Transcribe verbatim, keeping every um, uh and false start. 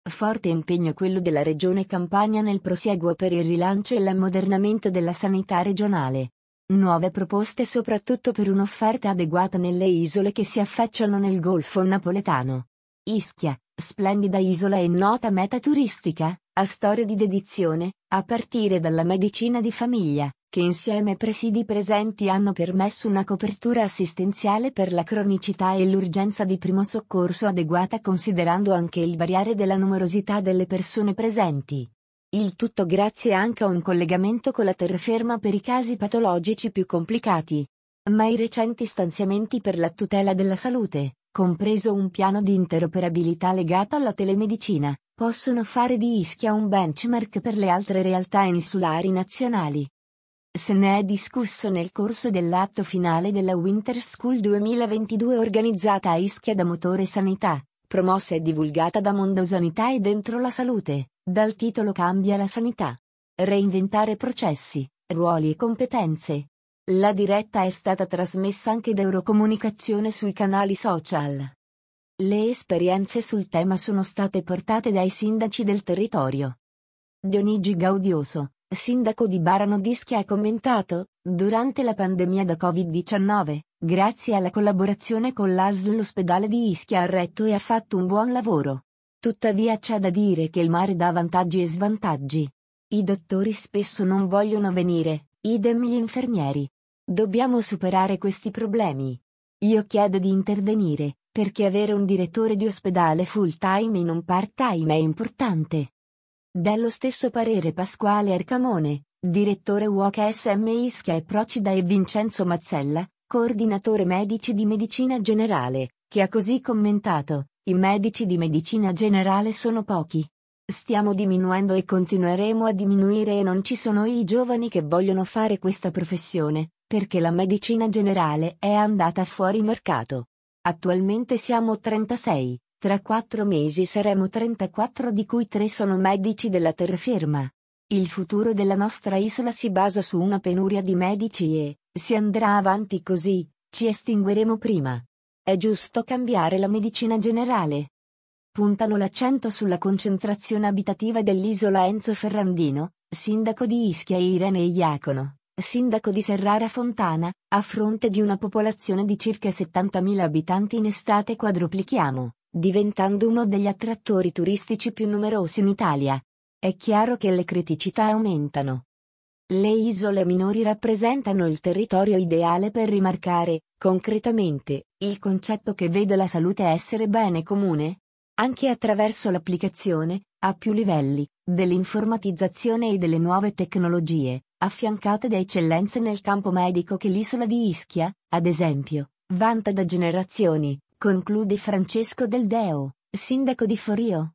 Forte impegno quello della Regione Campania nel prosieguo per il rilancio e l'ammodernamento della sanità regionale. Nuove proposte soprattutto per un'offerta adeguata nelle isole che si affacciano nel Golfo napoletano. Ischia, splendida isola e nota meta turistica, ha storia di dedizione, a partire dalla medicina di famiglia, che insieme ai presidi presenti hanno permesso una copertura assistenziale per la cronicità e l'urgenza di primo soccorso adeguata considerando anche il variare della numerosità delle persone presenti. Il tutto grazie anche a un collegamento con la terraferma per i casi patologici più complicati. Ma i recenti stanziamenti per la tutela della salute, compreso un piano di interoperabilità legato alla telemedicina, possono fare di Ischia un benchmark per le altre realtà insulari nazionali. Se ne è discusso nel corso dell'atto finale della Winter School duemilaventidue organizzata a Ischia da Motore Sanità, promossa e divulgata da Mondo Sanità e Dentro la Salute, dal titolo Cambia la sanità. Reinventare processi, ruoli e competenze. La diretta è stata trasmessa anche da Eurocomunicazione sui canali social. Le esperienze sul tema sono state portate dai sindaci del territorio. Dionigi Gaudioso, sindaco di Barano d'Ischia, ha commentato: durante la pandemia da covid diciannove, grazie alla collaborazione con l'A S L l'ospedale di Ischia ha retto e ha fatto un buon lavoro. Tuttavia c'è da dire che il mare dà vantaggi e svantaggi. I dottori spesso non vogliono venire, idem gli infermieri. Dobbiamo superare questi problemi. Io chiedo di intervenire, perché avere un direttore di ospedale full time e non part time è importante. Dello stesso parere Pasquale Arcamone, direttore U O C S M Ischia e Procida, e Vincenzo Mazzella, coordinatore medici di medicina generale, che ha così commentato: i medici di medicina generale sono pochi. Stiamo diminuendo e continueremo a diminuire e non ci sono i giovani che vogliono fare questa professione, perché la medicina generale è andata fuori mercato. Attualmente siamo trentasei, tra quattro mesi saremo trentaquattro, di cui tre sono medici della terraferma. Il futuro della nostra isola si basa su una penuria di medici e, se andrà avanti così, ci estingueremo prima. È giusto cambiare la medicina generale. Puntano l'accento sulla concentrazione abitativa dell'isola Enzo Ferrandino, sindaco di Ischia, e Irene Iacono, sindaco di Serrara Fontana. A fronte di una popolazione di circa settantamila abitanti, in estate quadruplichiamo, diventando uno degli attrattori turistici più numerosi in Italia. È chiaro che le criticità aumentano. Le isole minori rappresentano il territorio ideale per rimarcare, concretamente, il concetto che vede la salute essere bene comune, anche attraverso l'applicazione, a più livelli, dell'informatizzazione e delle nuove tecnologie, affiancate da eccellenze nel campo medico che l'isola di Ischia, ad esempio, vanta da generazioni, conclude Francesco Del Deo, sindaco di Forio.